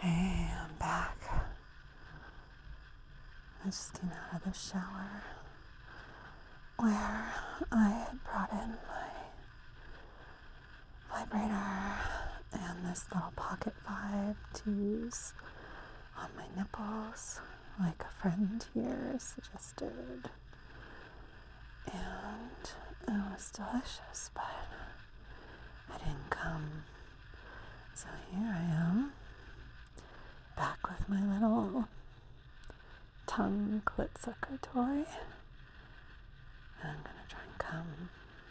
Hey, I'm back. I just came out of the shower where I had brought in my vibrator and this little pocket vibe to use on my nipples, like a friend here suggested. And it was delicious, but I didn't come. So here I am, back with my little tongue clit sucker toy. And I'm gonna try and come.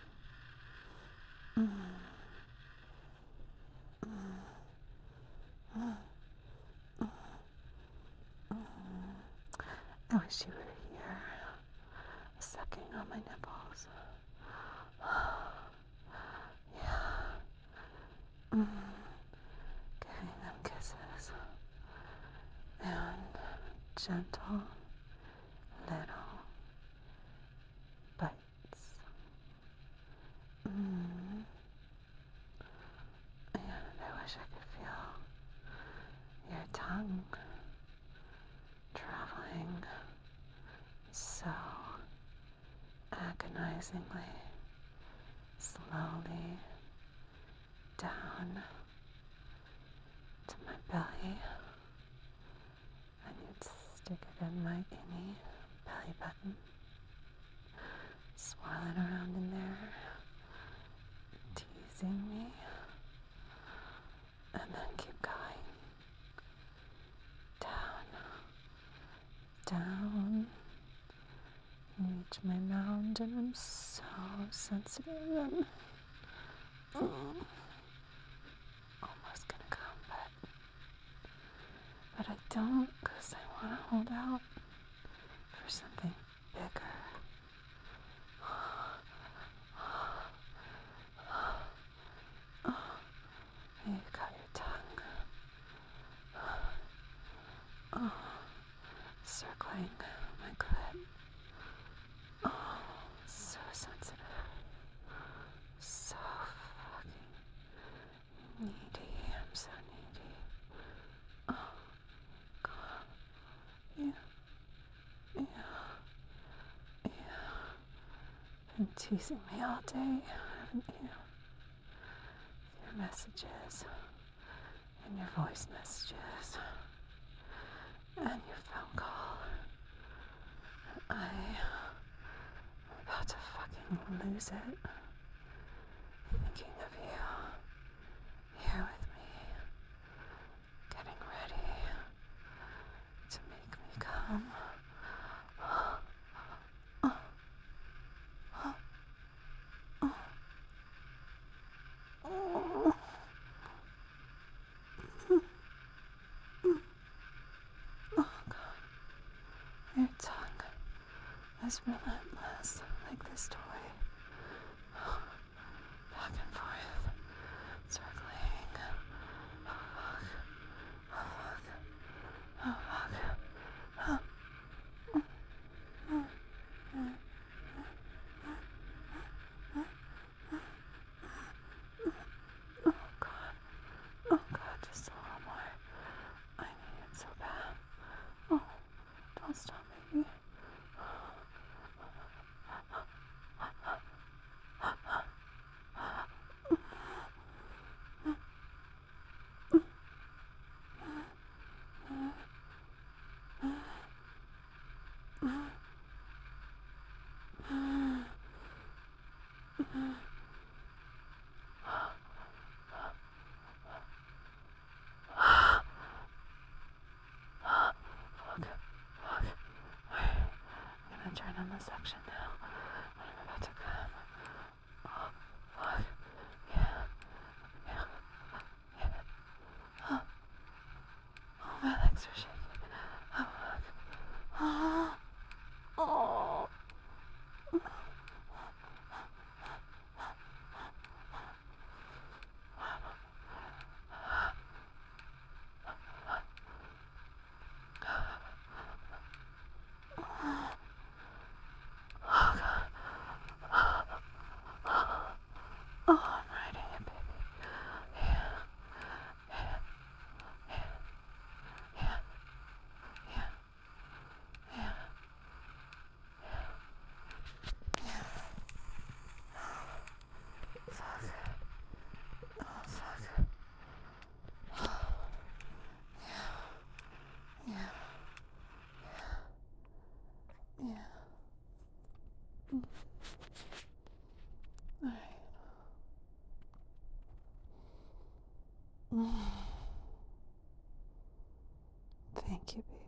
I wish you were here, sucking on my nipples. Yeah. Giving them kisses. And gentle little bites. And I wish I could feel your tongue traveling so agonizingly, slowly down to my belly, and you'd stick it in my innie belly button, swirl it around in there, teasing me, and then keep going down, reach my mound, and I'm so sensitive and almost gonna come, but I don't, because I want to hold out for something bigger. You've got your tongue circling my clit. So sensitive. So fucking needy. I'm so needy. Oh, God. Yeah. Been teasing me all day, haven't you? Your messages, and your voice messages, and your phone call. I'm about to fucking lose it, thinking of you here with me, getting ready to make me come. Your tongue is relentless, like this toy. Back and forth, circling. Oh fuck. Oh fuck. Oh God, just a little more. I need it so bad. Oh, don't stop, baby. I'm gonna turn on the suction now. I'm about to come. Oh, fuck. Yeah. Oh, my legs are shaking. Oh, fuck. Oh. All right. Thank you, baby.